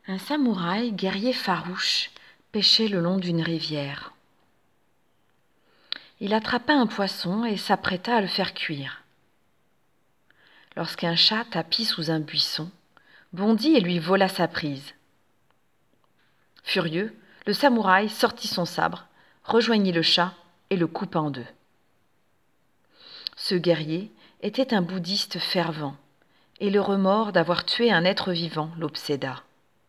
Un samouraï, guerrier farouche, pêchait le long d'une rivière. Il attrapa un poisson et s'apprêta à le faire cuire. Lorsqu'un chat, tapi sous un buisson, bondit et lui vola sa prise. Furieux, le samouraï sortit son sabre, rejoignit le chat et le coupa en deux. Ce guerrier était un bouddhiste fervent, et le remords d'avoir tué un être vivant l'obséda.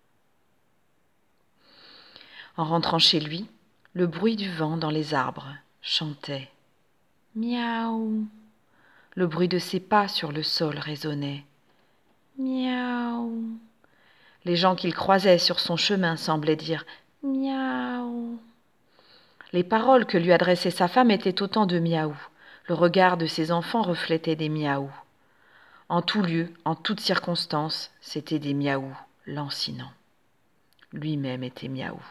En rentrant chez lui, le bruit du vent dans les arbres chantait. Miaou. Le bruit de ses pas sur le sol résonnait. Miaou. Les gens qu'il croisait sur son chemin semblaient dire miaou. Les paroles que lui adressait sa femme étaient autant de miaou. Le regard de ses enfants reflétait des miaou. En tout lieu, en toute circonstance, c'étaient des miaou lancinants. Lui-même était miaou.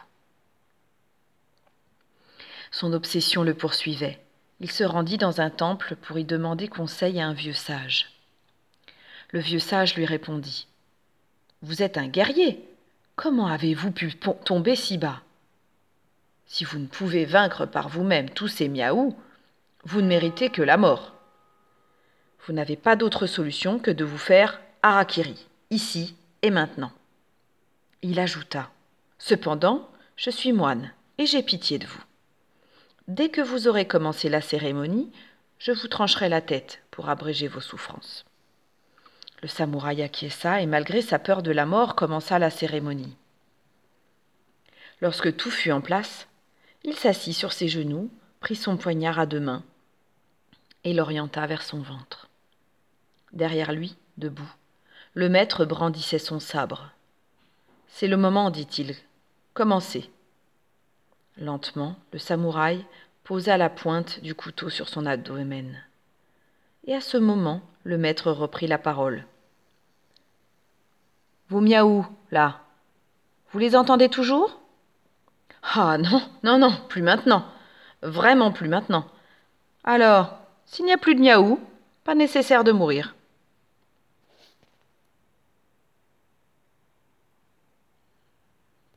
Son obsession le poursuivait. Il se rendit dans un temple pour y demander conseil à un vieux sage. Le vieux sage lui répondit « Vous êtes un guerrier. Comment avez-vous pu tomber si bas ? Si vous ne pouvez vaincre par vous-même tous ces miaou, vous ne méritez que la mort. Vous n'avez pas d'autre solution que de vous faire harakiri, ici et maintenant. » Il ajouta « Cependant, je suis moine et j'ai pitié de vous. Dès que vous aurez commencé la cérémonie, je vous trancherai la tête pour abréger vos souffrances. » Le samouraï acquiesça et malgré sa peur de la mort commença la cérémonie. Lorsque tout fut en place, il s'assit sur ses genoux, prit son poignard à deux mains et l'orienta vers son ventre. Derrière lui, debout, le maître brandissait son sabre. « C'est le moment, dit-il. Commencez. » Lentement, le samouraï posa la pointe du couteau sur son abdomen. Et à ce moment, le maître reprit la parole. « Vous miaou, là, vous les entendez toujours ? » ?»« Ah non, non, non, plus maintenant. Vraiment plus maintenant. Alors, s'il n'y a plus de miaou, pas nécessaire de mourir.